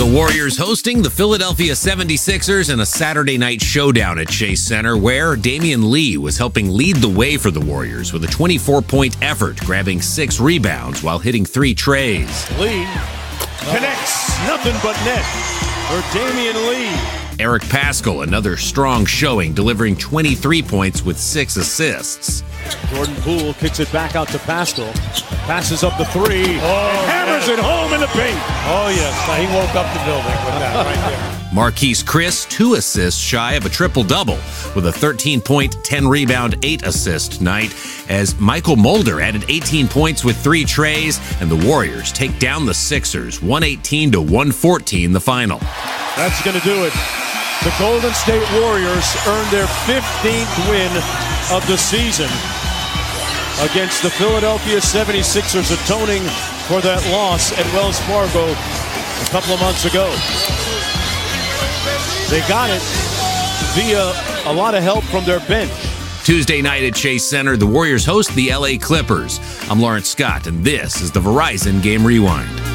Warriors hosting the Philadelphia 76ers in a Saturday night showdown at Chase Center, where Damian Lee was helping lead the way for the Warriors with a 24-point effort, grabbing 6 rebounds while hitting 3 trays. Lee connects, nothing but net for Damian Lee. Eric Paschall, another strong showing, delivering 23 points with 6 assists. Jordan Poole kicks it back out to Paschall. Passes up the 3 and hammers it home in the paint. Oh, yes. He woke up the building with that right there. Marquise Chris, 2 assists shy of a triple-double with a 13-point, 10-rebound, 8-assist night, as Michael Mulder added 18 points with 3 trays, and the Warriors take down the Sixers, 118-114 the final. That's going to do it. The Golden State Warriors earned their 15th win of the season against the Philadelphia 76ers, atoning for that loss at Wells Fargo a couple of months ago. They got it via a lot of help from their bench. Tuesday night at Chase Center, the Warriors host the LA Clippers. I'm Lawrence Scott, and this is the Verizon Game Rewind.